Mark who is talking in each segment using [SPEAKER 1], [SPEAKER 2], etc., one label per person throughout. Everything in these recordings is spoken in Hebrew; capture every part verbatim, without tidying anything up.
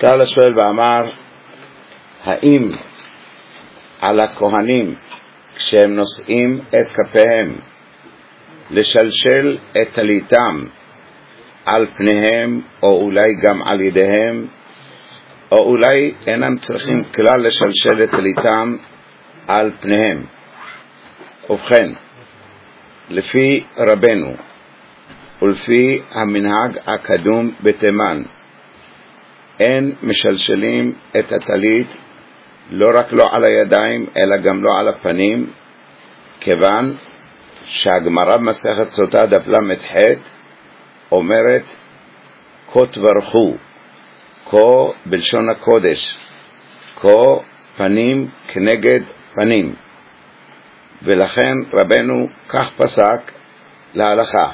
[SPEAKER 1] שאל השואל ואמר, האם על הכהנים כשהם נושאים את כפיהם לשלשל את טליתם על פניהם או אולי גם על ידיהם, או אולי אינם צריכים כלל לשלשל את טליתם על פניהם? ובכן, לפי רבנו ולפי המנהג הקדום בתימן, אין משלשלים את הטלית לא רק לא על הידיים אלא גם לא על הפנים, כיוון שהגמרא במסכת סוטה דף למ"ח אומרת כה תברכו, כה בלשון הקודש, כה פנים כנגד פנים, ולכן רבנו כך פסק להלכה.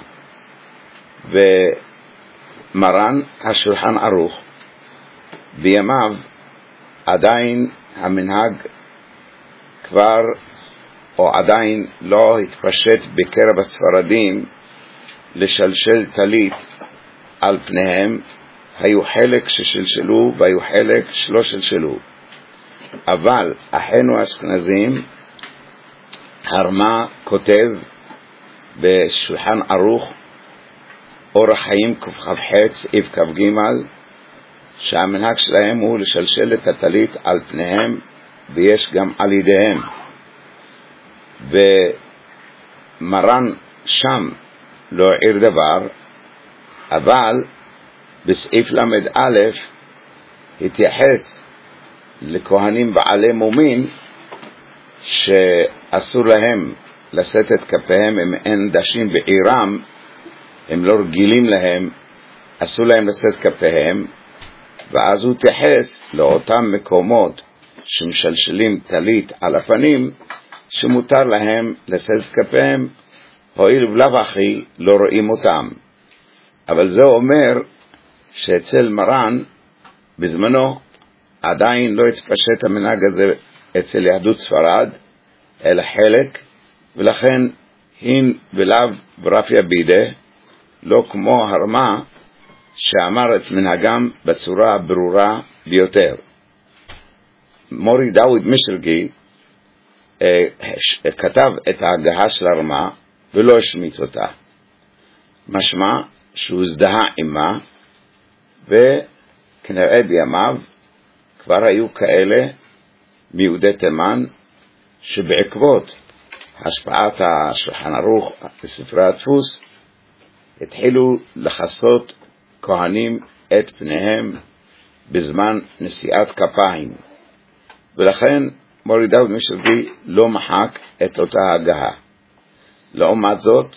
[SPEAKER 1] ומרן השולחן ערוך בימיו עדיין המנהג כבר או עדיין לא התפשט בקרב הספרדים לשלשל טלית על פניהם. היו חלק ששלשלו והיו חלק שלא שלשלו, אבל אחינו האשכנזים, הרמה כותב בשולחן ערוך אורח חיים כ"ח סעיף כ"ג שהמנהג שלהם הוא לשלשל את הטלית על פניהם ויש גם על ידיהם. ומרן שם לא העיר דבר, אבל בסעיף למד א' התייחס לכהנים בעלי מומין שאסור להם לשאת את כפיהם, הם אין דשים בעירם, הם לא רגילים להם, אסור להם לשאת כפיהם. ואז הוא תייחס לאותם מקומות שמשלשלים טלית על הפנים שמותר להם לשאת כפיהם, הואיל ולאו הכי לא רואים אותם. אבל זה אומר שאצל מרן בזמנו עדיין לא התפשט המנהג הזה אצל יהדות ספרד, אלא חלק, ולכן הין ולאו ברפיה בידה, לא כמו הרמה שאמר את מנהגם בצורה ברורה ביותר. מורי דוד משרגי אה, כתב את ההגהה של הרמה ולא השמיט אותה, משמע שהוא הזדהה עמה, וכנראה בימיו כבר היו כאלה מיהודי תימן שבעקבות השפעת השולחן ערוך בספרי הדפוס התחילו לחסות כהנים את פניהם בזמן נשיאת כפיים, ולכן מורי דוד משרגי לא מחק את אותה הגהה. לעומת זאת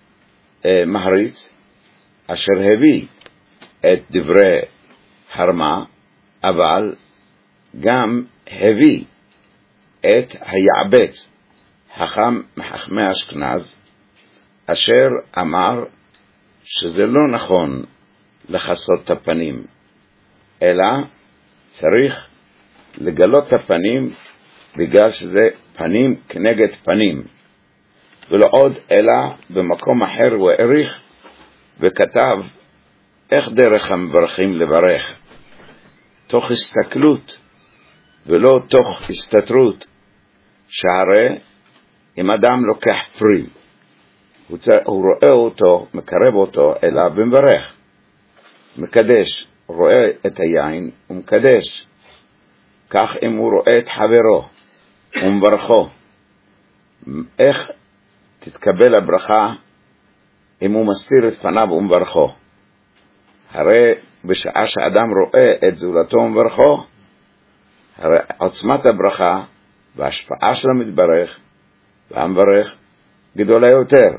[SPEAKER 1] מהריץ אשר הביא את דברי הרמה, אבל גם הביא את היעבץ חכם מחכמי אשכנז אשר אמר שזה לא נכון לחסות את הפנים, אלא צריך לגלות את הפנים בגלל שזה פנים כנגד פנים. ולא עוד אלא במקום אחר הוא העריך וכתב איך דרך המברכים לברך, תוך הסתכלות ולא תוך הסתתרות, שהרי אם אדם לוקח פרי הוא, צר... הוא רואה אותו, מקרב אותו אליו ומברך, מקדש, רואה את היין ומקדש. כך אם הוא רואה את חברו ומברכו, איך תתקבל הברכה אם הוא מסתיר את פניו ומברכו? הרי בשעה שאדם רואה את זולתו ומברכו, הרי עוצמת הברכה וההשפעה של המתברך והמברך גדולה יותר.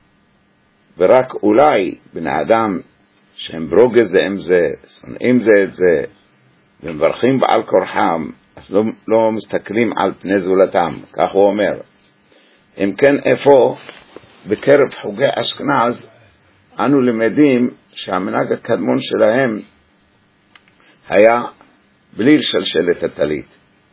[SPEAKER 1] ורק אולי בני אדם שהם ברוגז זה עם זה, שונאים זה את זה ומברכים בעל כורחם, אז לא, לא מסתכלים על פני זולתם, כך הוא אומר. אם כן, איפה בקרב חוגי אשכנז אנו למדים שהמנהג הקדמון שלהם היה בלי לשלשל את הטלית,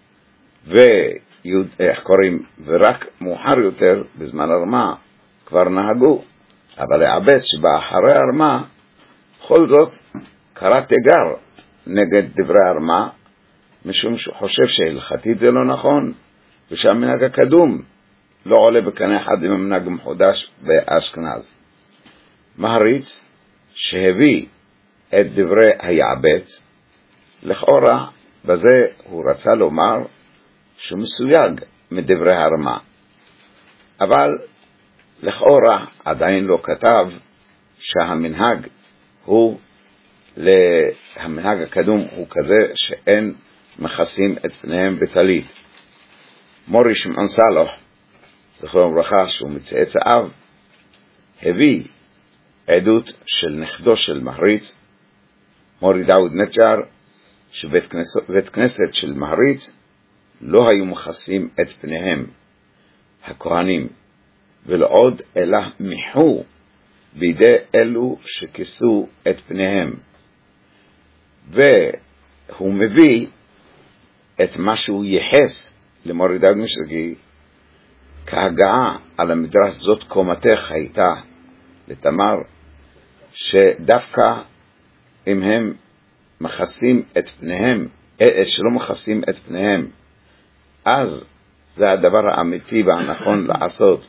[SPEAKER 1] ואיך קוראים, ורק מאוחר יותר בזמן הרמה כבר נהגו. אבל העבץ שבא אחרי הרמה בכל זאת קרא תיגר נגד דברי הרמה, משום שהוא חושב שהלכתית זה לא נכון, ושהמנהג הקדום לא עולה בקנה אחד עם המנהג המחודש באשכנז. מהריץ שהביא את דברי היעבץ, לכאורה בזה הוא רצה לומר שהוא מסויג מדברי הרמה, אבל לכאורה עדיין לא כתב שהמנהג הוא, המנהג הקדום הוא כזה שאין מכסים את פניהם בטלית. מורי שמעון סלוח, זכרו לברכה, שהוא מצאצאיו, הביא עדות של נכדו של מהריץ, מורי דאוד נג'ר, שבית כנסת, בית כנסת של מהריץ לא היו מכסים את פניהם הכהנים, ולעוד אלא מיחו בידי אלו שכיסו את פניהם. והוא מביא את מה שהוא ייחס למורי דאוד משגי כהגעה על המדרש זאת קומתך הייתה לתמר, שדווקא אם הם מכסים את פניהם, שלא מכסים את פניהם, אז זה הדבר האמיתי והנכון לעשות.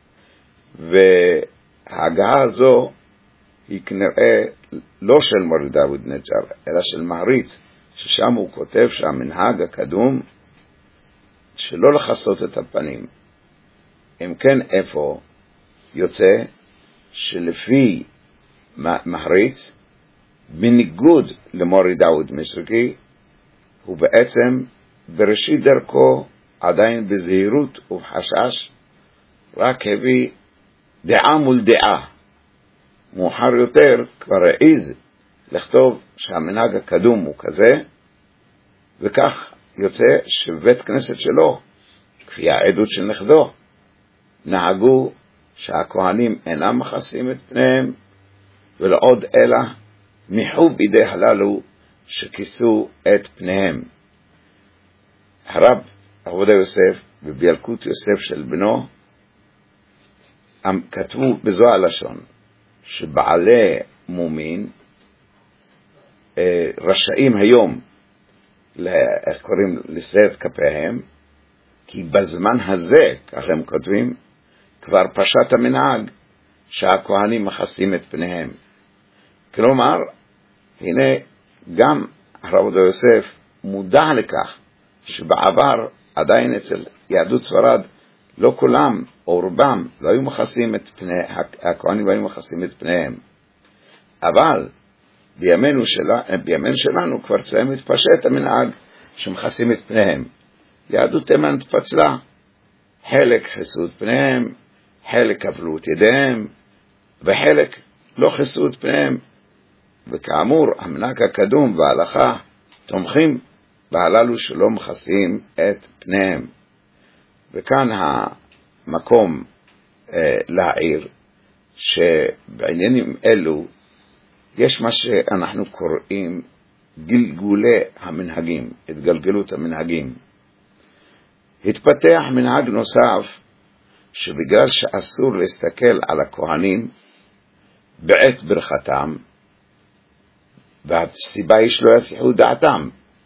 [SPEAKER 1] וההגעה הזו היא כנראה לא של מורי דאוד נג'ר, אלא של מהריץ, ששם הוא כותב שהמנהג הקדום שלא לחסות את הפנים. אם כן, איפה יוצא שלפי מהריץ, בניגוד למורי דאוד משגי, הוא בעצם בראשית דרכו עדיין בזהירות ובחשש, רק הביא דעה מול דעה. מאוחר יותר כבר העיז לכתוב שהמנהג הקדום הוא כזה, וכך יוצא שבית כנסת שלו, כפי העדות של נכדו, נהגו שהכהנים אינם מכסים את פניהם, ולעוד אלא מיחו בידי הללו שכיסו את פניהם. הרב עובדיה יוסף ובילקוט יוסף של בנו כתבו בזו הלשון שבעלי מומין רשאים היום, איך קוראים, לשאת את כפיהם, כי בזמן הזה, כך הם כותבים, כבר פשט המנהג שהכהנים מכסים את פניהם. כלומר, הנה גם הרב עובדיה יוסף מודע לכך שבעבר עדיין אצל יהדות ספרד לא כולם או רובם לא היו מכסים את פניהם, הכהנים לא היו מכסים את פניהם. אבל בימינו שלנו, בימינו שלנו כבר צריך להתפשט המנהג שמכסים את פניהם. יהדות תימן התפצלה, חלק כיסו את פניהם, חלק כבלו את ידיהם, וחלק לא כיסו את פניהם. וכאמור, המנהג הקדום וההלכה תומכים בהללו שלא מכסים את פניהם. וכאן המקום אה, להעיר שבעניינים אלו יש מה שאנחנו קוראים גלגולי המנהגים, התגלגלות המנהגים. התפתח מנהג נוסף שבגלל שאסור להסתכל על הכהנים בעת ברכתם, והסיבה היא שלא יסיחו דעתם,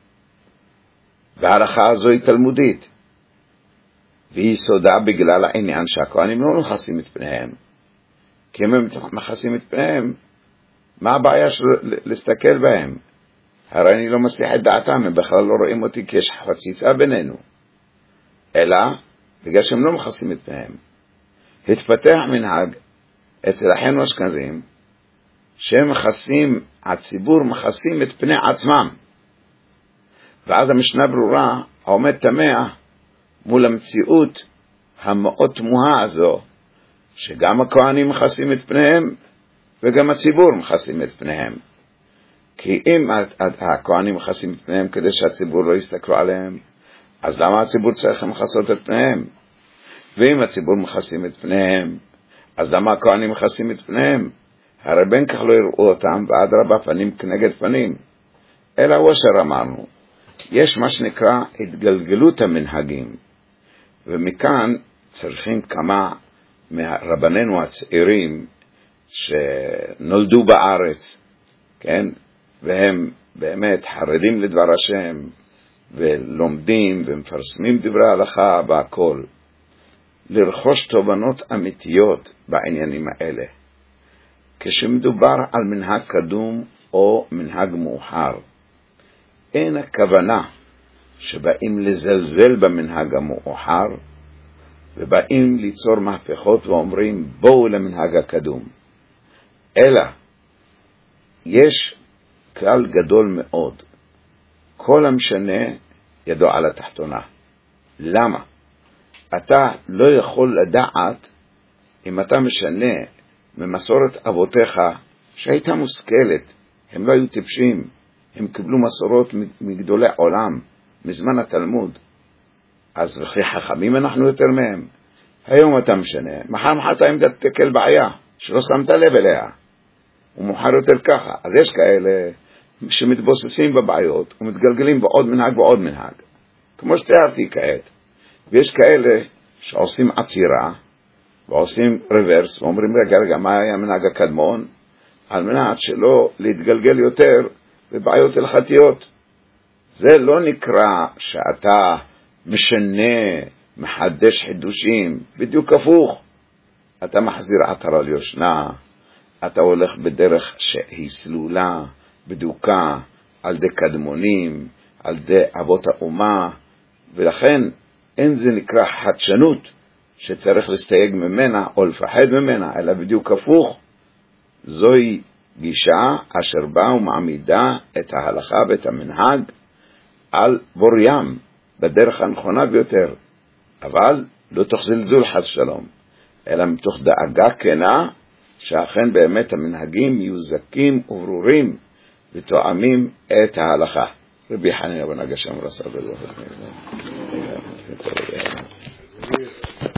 [SPEAKER 1] וההלכה הזו היא תלמודית, והיא סודה בגלל העניין שהכהנים לא מכסים את פניהם. כי אם הם מכסים את פניהם, מה הבעיה של להסתכל בהם? הרי אני לא מסליח את דעתם, הם בכלל לא רואים אותי כי יש חציצה בינינו, אלא בגלל שהם לא מכסים את פניהם. התפתח מנהג אצל אחינו האשכנזים שהם מכסים, הציבור מכסים את פני עצמם, ואז המשנה ברורה העומד תמה מול המציאות המאוד תמוהה הזו, שגם הכהנים מכסים את פניהם וגם הציבור מכסים את פניהם. כי אם הכהנים מכסים את פניהם כדי שהציבור לא יסתכלו עליהם, אז למה הציבור צריך מכסות את פניהם? ואם הציבור מכסים את פניהם, אז למה הכהנים מכסים את פניהם? הרי בין כך לא יראו אותם, ועד רבה פנים כנגד פנים. אלא הוא אשר אמרנו, יש מה שנקרא התגלגלות המנהגים, ומכאן צריכים כמה מהרבנינו הצעירים שנולדו בארץ, כן, והם באמת חרדים לדבר השם, ולומדים ומפרסמים דברי ההלכה והכל, לרכוש תובנות אמיתיות בעניינים האלה. כשמדובר על מנהג קדום או מנהג מאוחר, אין הכוונה שבאים לזלזל במנהג המאוחר, ובאים ליצור מהפכות ואומרים בואו למנהג הקדום. אלא יש כלל גדול מאוד, כל המשנה ידו על התחתונה. למה? אתה לא יכול לדעת אם אתה משנה ממסורת אבותיך שהייתה מושכלת, הם לא היו טיפשים, הם קיבלו מסורות מגדולי עולם, מזמן התלמוד, אז וכי חכמים אנחנו יותר מהם. היום אתה משנה, מחר מחר אתה עמדת תקל בעיה שלא שמת לב אליה, ומוחר יותר ככה. אז יש כאלה שמתבוססים בבעיות ומתגלגלים בעוד מנהג ועוד מנהג, כמו שתיארתי כעת. ויש כאלה שעושים עצירה ועושים רוורס ואומרים רגע רגע מה היה המנהג הקדמון, על מנת שלא להתגלגל יותר בבעיות הלכתיות. זה לא נקרא שאתה משנה, מחדש חידושים, בדיוק הפוך. אתה מחזיר עטרה ליושנה, אתה הולך בדרך שהיא סלולה, בדוקה, על די קדמונים, על די אבות האומה, ולכן אין זה נקרא חדשנות שצריך להסתייג ממנה או לפחד ממנה, אלא בדיוק הפוך. זוהי גישה אשר באה ומעמידה את ההלכה ואת המנהג על בוריים, בדרך הנכונה ביותר, אבל לא תוך זלזול חס שלום, אלא מתוך דאגה כנה שאכן באמת המנהגים יהיו זקים וברורים ותואמים את ההלכה. רבי חנינא בן הגשם רס"ב